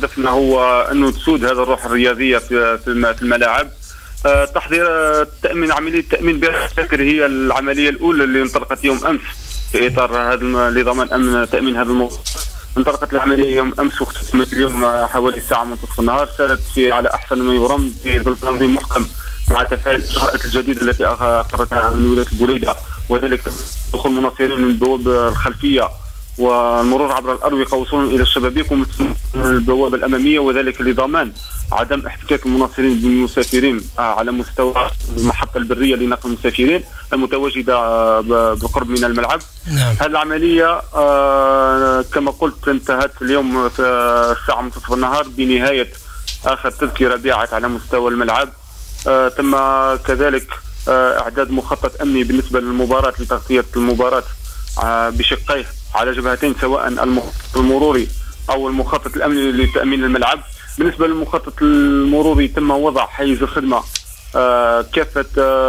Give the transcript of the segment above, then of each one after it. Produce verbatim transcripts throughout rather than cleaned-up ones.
هدفنا هو انه تسود هذا الروح الرياضيه في في الملاعب. تحضير التامين عمليه التامين بالتذكر هي العمليه الاولى اللي انطلقت يوم امس في اطار هذا لضمان امن تامين هذا الموضوع. انطلقت العمليه يوم امس واختتمت اليوم حوالي الساعه منتصف النهار. سارت في على احسن ما يرام في تنظيم محكم مع تفعيل الاجراءات الجديده التي اقرتها من ولايه البوليده، وذلك دخول المناصرين من البوابه الخلفيه والمرور عبر الاروقه وصولا الى الشبابيك ومن البوابه الاماميه، وذلك لضمان عدم احتكاك المناصرين بالمسافرين على مستوى المحطه البريه لنقل المسافرين المتواجده بالقرب من الملعب. نعم. هذه العمليه كما قلت انتهت اليوم في الساعه منتصف النهار بنهايه اخر تذكره بيعت على مستوى الملعب. تم كذلك اعداد مخطط امني بالنسبه للمباراه لتغطيه المباراه بشقيه على جبهتين، سواء المخطط المروري او المخطط الامني لتامين الملعب. بالنسبه للمخطط المروري تم وضع حيز الخدمه كافه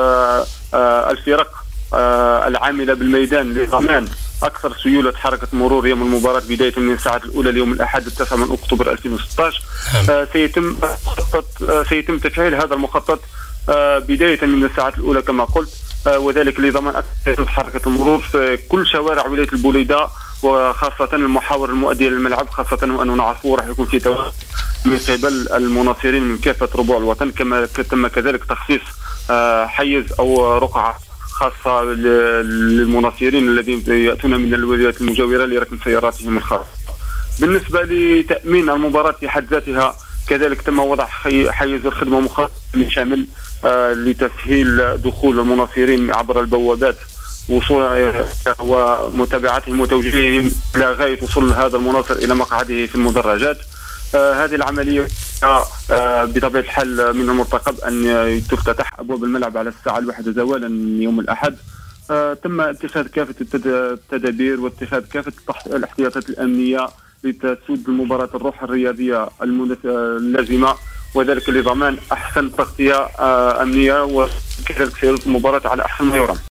الفرق العامله بالميدان لضمان اكثر سيوله حركه المرور يوم المباراه بدايه من الساعات الاولى ليوم الاحد التاسع من اكتوبر ألفين وستة عشر. سيتم سيتم تفعيل هذا المخطط بدايه من الساعات الاولى كما قلت، وذلك لضمان اكثر حركه المرور في كل شوارع ولايه البوليده، وخاصه المحاور المؤديه للملعب، خاصه وانه نعرفوا راح يكون في تواجد من قبل المناصرين من كافه ربوع الوطن. كما تم كذلك تخصيص حيز او رقعه خاصه للمناصرين الذين ياتون من الولايات المجاوره لركن سياراتهم الخاصه. بالنسبه لتامين المباراه في حد ذاتها كذلك تم وضع حيز الخدمه مخصص شامل لتسهيل دخول المناصرين عبر البوابات وصول ومتابعتهم وتوجيههم الى غايه وصول هذا المناصر الى مقعده في المدرجات. آه هذه العمليه آه بطبيعه الحال من المرتقب ان تفتتح ابواب الملعب على الساعه الواحدة زوالا يوم الاحد. آه تم اتخاذ كافه التدابير واتخاذ كافه الاحتياطات الامنيه لتسود المباراه الروح الرياضيه اللازمه، وذلك لضمان احسن تغطيه آه امنيه وكذلك سير المباراه على احسن ما يرام.